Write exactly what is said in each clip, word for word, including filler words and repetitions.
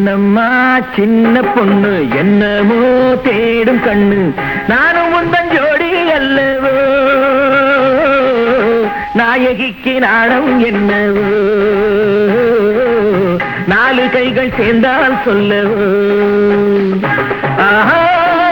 என்னம்மா சின்ன பொண்ணு என்னமோ தேடும் கண்ணு நானும் உந்தன் ஜோடி அல்லவோ நாயகிக்கு நாணம் என்னவோ நாலு கைகள் சேர்ந்தால் சொல்லவோ ஆஹா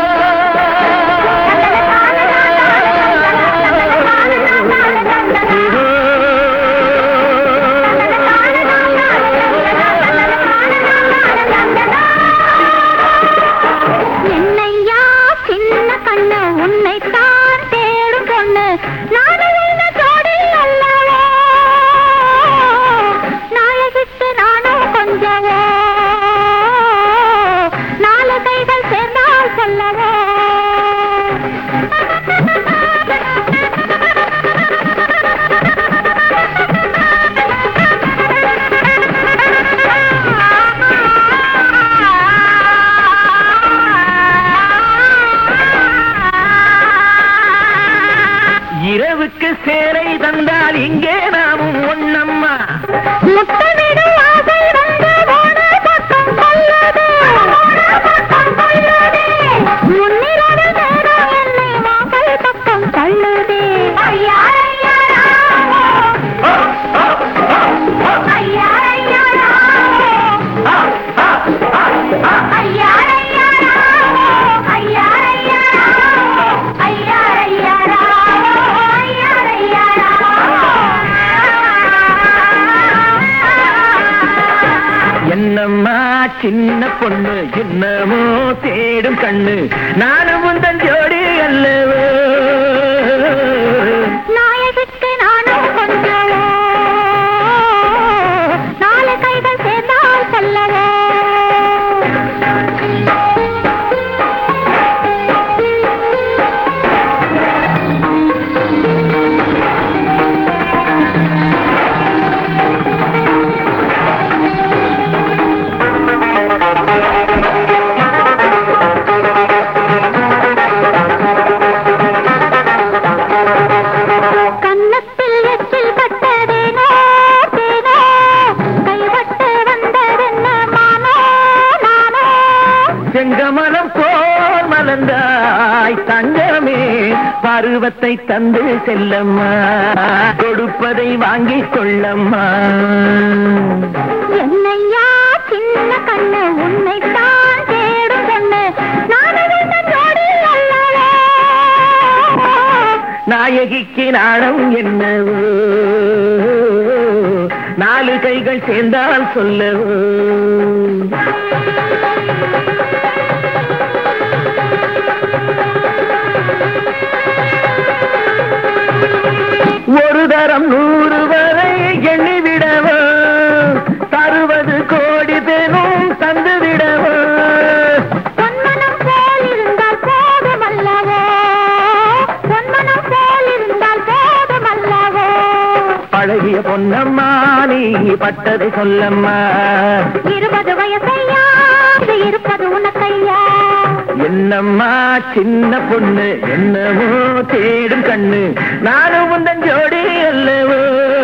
இரவுக்கு சேரை தந்தால் இங்கே நாமும் ஒண்ணம்மா முத்தமிடு ஆசை வந்து போன பக்கம் கொள்ளது முன்னிரவு நேரம் என்னை மாப்பல் பக்கம் தள்ளுதே ஐயா ஐயா ஐயா ஐயா என்னம்மா சின்ன பொண்ணு என்னமோ தேடும் கண்ணு நானும் உந்தன் ஜோடி அல்லவோ நாயகிக்கு நானும் கொஞ்சம் நாலு கைகள் சேர்ந்தால் சொல்லவோ செங்கமலம் போல் மலர்ந்தாய் தங்கமே பருவத்தை தந்து செல்லம்மா கொடுப்பதை வாங்கிக் கொள்ளம்மா என்னையா சின்ன கண்ணு உன்னைத்தான் தேடும் கண்ணு நாயகிக்கு நாணம் என்னவோ நாலு கைகள் சேர்ந்தால் சொல்லவோ ஒரு தரம் நூறு வரை எண்ணிவிடவோ தருவது கோடி தேனும் தந்து விடவோ பொன்மனம் போல் இருந்தால் போதும் அல்லவோ பொன்மனம் போல் இருந்தால் போதும் அல்லவோ பழகிய பொன்னம்மா நீ பட்டதை சொல்லம்மா இருபது வயசையா இருப்பது உனக்கையா என்னம்மா சின்ன பொண்ணு என்னமோ தேடும் கண்ணு நானும் உந்தன் ஜோடி அல்லவோ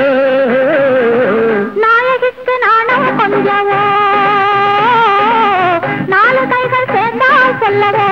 நாயகிக்கு நானும் கொஞ்சவோ நாலு கைகள் சேர்ந்தால் சொல்லவோ